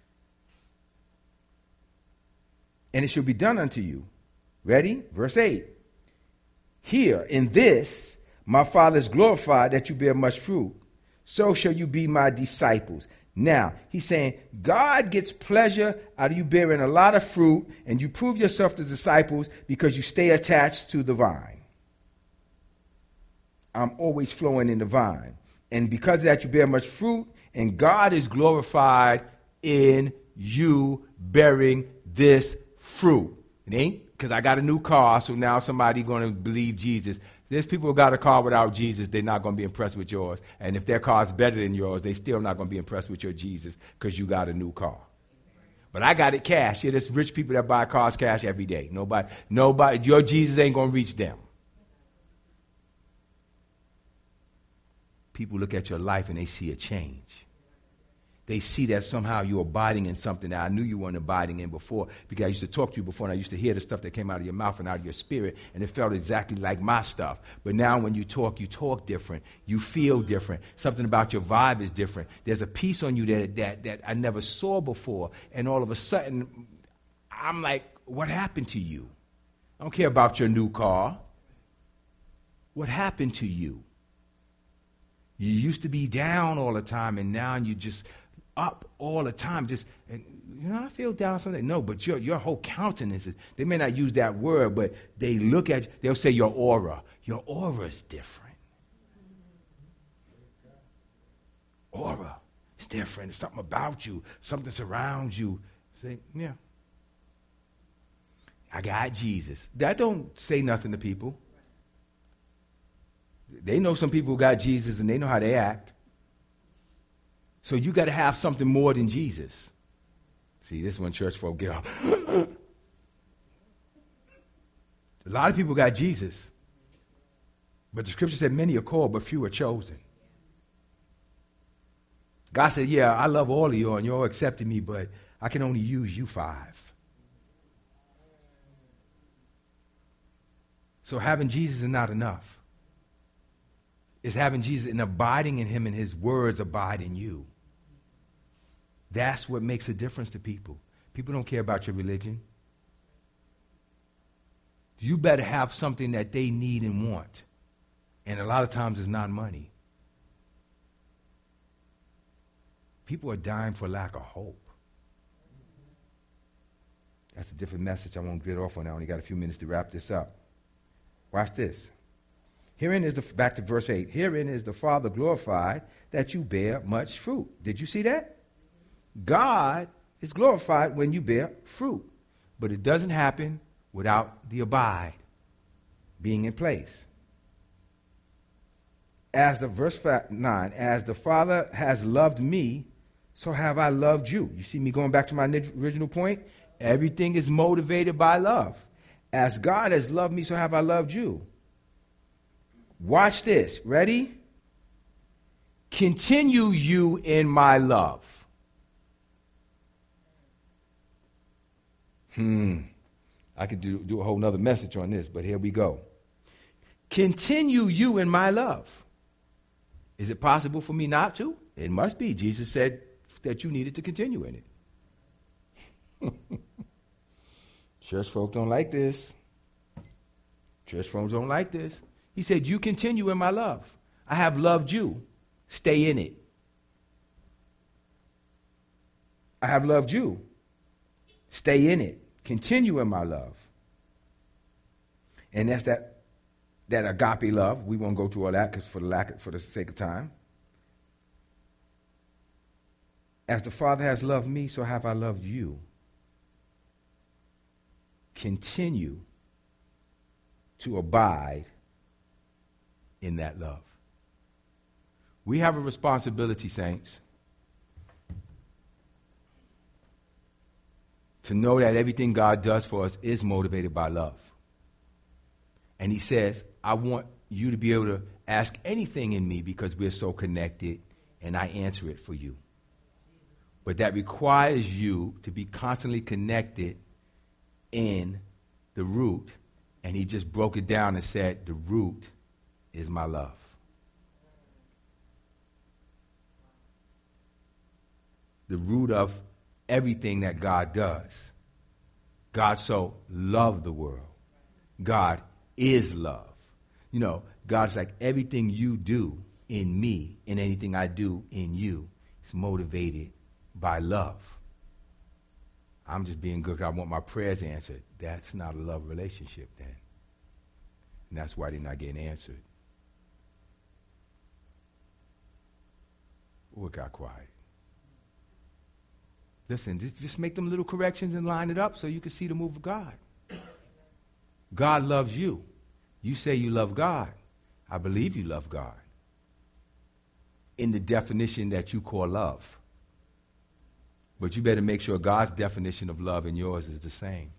and it shall be done unto you. Ready? Verse 8. Here, in this, my Father is glorified that you bear much fruit. So shall you be my disciples. Now, he's saying God gets pleasure out of you bearing a lot of fruit, and you prove yourself to disciples because you stay attached to the vine. I'm always flowing in the vine. And because of that, you bear much fruit, and God is glorified in you bearing this fruit. It ain't because I got a new car, so now somebody going to believe Jesus. There's people who got a car without Jesus, they're not going to be impressed with yours. And if their car is better than yours, they still not going to be impressed with your Jesus because you got a new car. But I got it cash. Yeah, there's rich people that buy cars cash every day. Nobody, your Jesus ain't going to reach them. People look at your life and they see a change. They see that somehow you're abiding in something that I knew you weren't abiding in before, because I used to talk to you before and I used to hear the stuff that came out of your mouth and out of your spirit, and it felt exactly like my stuff. But now when you talk different. You feel different. Something about your vibe is different. There's a piece on you that I never saw before, and all of a sudden I'm like, what happened to you? I don't care about your new car. What happened to you? You used to be down all the time, and now you just up all the time. I feel down something. No, but your whole countenance is, they may not use that word, but they look at you, they'll say your aura. Your aura is different. Aura is different. It's something about you, something surrounds you. Say, yeah. I got Jesus. That don't say nothing to people. They know some people who got Jesus and they know how they act. So you got to have something more than Jesus. See, this is when church folk get up. A lot of people got Jesus. But the scripture said many are called, but few are chosen. God said, yeah, I love all of you and you're all accepting me, but I can only use you 5. So having Jesus is not enough. It's having Jesus and abiding in him and his words abide in you. That's what makes a difference to people. People don't care about your religion. You better have something that they need and want. And a lot of times it's not money. People are dying for lack of hope. That's a different message. I won't get off on that. I only got a few minutes to wrap this up. Watch this. Herein is back to verse 8. Herein is the Father glorified that you bear much fruit. Did you see that? God is glorified when you bear fruit. But it doesn't happen without the abide being in place. As the verse 9, as the Father has loved me, so have I loved you. You see me going back to my original point? Everything is motivated by love. As God has loved me, so have I loved you. Watch this. Ready? Continue you in my love. I could do a whole nother message on this, but here we go. Continue you in my love. Is it possible for me not to? It must be. Jesus said that you needed to continue in it. Church folk don't like this. Church folks don't like this. He said, you continue in my love. I have loved you. Stay in it. I have loved you. Stay in it. Continue in my love. And that's that agape love. We won't go through all that for the sake of time. As the Father has loved me, so have I loved you. Continue to abide in that love. We have a responsibility, saints, to know that everything God does for us is motivated by love. And he says, I want you to be able to ask anything in me because we're so connected, and I answer it for you. But that requires you to be constantly connected in the root. And he just broke it down and said, the root is my love. The root of everything that God does. God so loved the world. God is love. You know, God's like, everything you do in me and anything I do in you is motivated by love. I'm just being good because I want my prayers answered. That's not a love relationship then. And that's why they're not getting answered. What got quiet? Listen, just make them little corrections and line it up so you can see the move of God. God loves you. You say you love God. I believe you love God. In the definition that you call love. But you better make sure God's definition of love and yours is the same.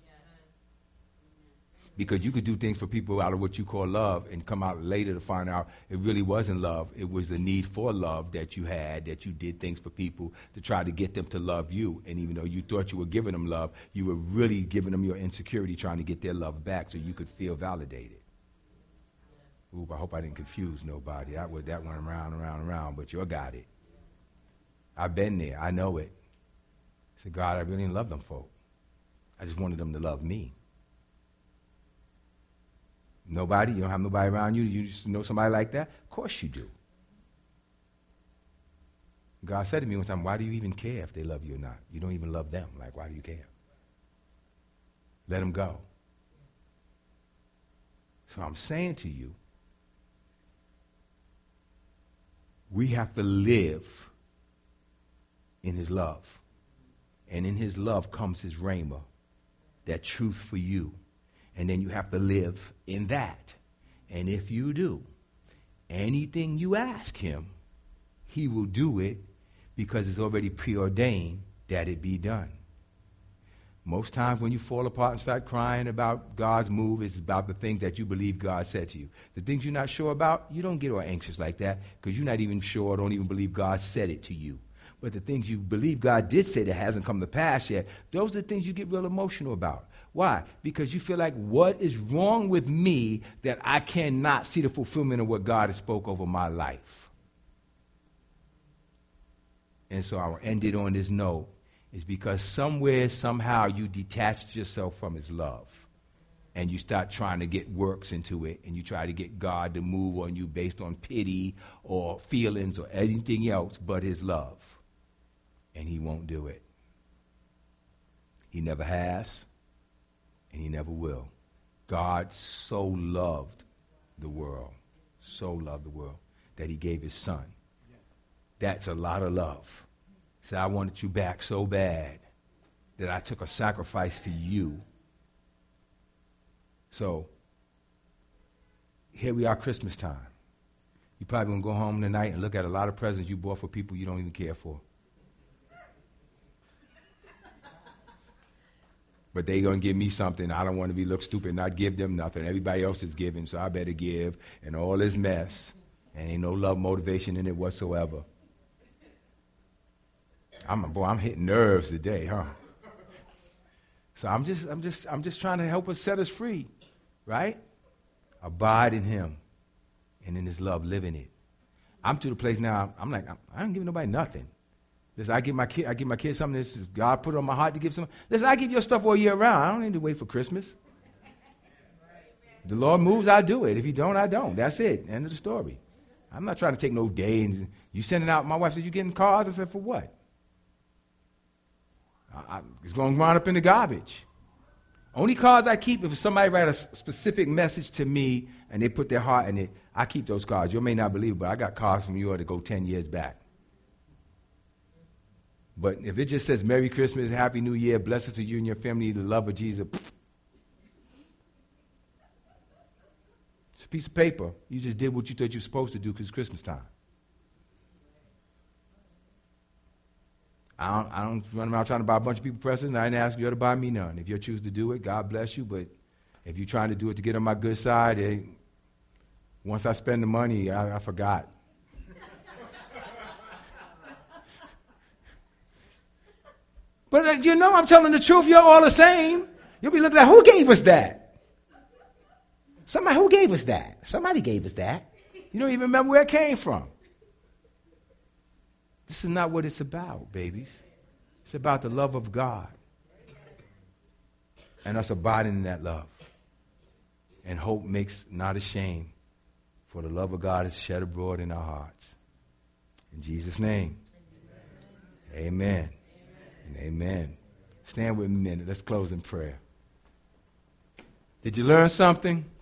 Because you could do things for people out of what you call love and come out later to find out it really wasn't love. It was the need for love that you had, that you did things for people to try to get them to love you. And even though you thought you were giving them love, you were really giving them your insecurity, trying to get their love back so you could feel validated. Ooh, I hope I didn't confuse nobody. That went around, but you got it. I've been there. I know it. I said, God, I really didn't love them folk. I just wanted them to love me. Nobody? You don't have nobody around you? You just know somebody like that? Of course you do. God said to me one time, why do you even care if they love you or not? You don't even love them. Like, why do you care? Let them go. So I'm saying to you, we have to live in his love. And in his love comes his rhema, that truth for you. And then you have to live in that. And if you do, anything you ask him, he will do it because it's already preordained that it be done. Most times when you fall apart and start crying about God's move, it's about the things that you believe God said to you. The things you're not sure about, you don't get all anxious like that because you're not even sure or don't even believe God said it to you. But the things you believe God did say that hasn't come to pass yet, those are the things you get real emotional about. Why? Because you feel like, what is wrong with me that I cannot see the fulfillment of what God has spoke over my life? And so I'll end it on this note. It's because somewhere, somehow, you detached yourself from his love. And you start trying to get works into it, and you try to get God to move on you based on pity or feelings or anything else but his love. And he won't do it. He never has. And he never will. God so loved the world, that he gave his son. That's a lot of love. He said, I wanted you back so bad that I took a sacrifice for you. So, here we are, Christmas time. You're probably going to go home tonight and look at a lot of presents you bought for people you don't even care for. But they going to give me something. I don't want to look stupid and not give them nothing. Everybody else is giving, so I better give. And all this mess. And ain't no love motivation in it whatsoever. I'm hitting nerves today, huh? So I'm just trying to help us set us free, right? Abide in him and in his love, live in it. I'm to the place now, I'm like, I ain't giving nobody nothing. Listen, I give my kid something that God put on my heart to give something. Listen, I give your stuff all year round. I don't need to wait for Christmas. The Lord moves, I do it. If he don't, I don't. That's it. End of the story. I'm not trying to take no day. And you sending out, my wife said, you getting cards? I said, for what? It's going to wind up in the garbage. Only cards I keep if somebody write a specific message to me and they put their heart in it, I keep those cards. You may not believe it, but I got cards from you that go 10 years back. But if it just says Merry Christmas, Happy New Year, blessings to you and your family, the love of Jesus, it's a piece of paper. You just did what you thought you were supposed to do because it's Christmas time. I don't run around trying to buy a bunch of people presents, and I didn't ask you to buy me none. If you choose to do it, God bless you. But if you're trying to do it to get on my good side, once I spend the money, I forgot. But I'm telling the truth. You're all the same. You'll be looking at, who gave us that? Who gave us that? Somebody gave us that. You don't even remember where it came from. This is not what it's about, babies. It's about the love of God and us abiding in that love. And hope makes not ashamed, for the love of God is shed abroad in our hearts. In Jesus' name, amen. And amen. Stand with me a minute. Let's close in prayer. Did you learn something?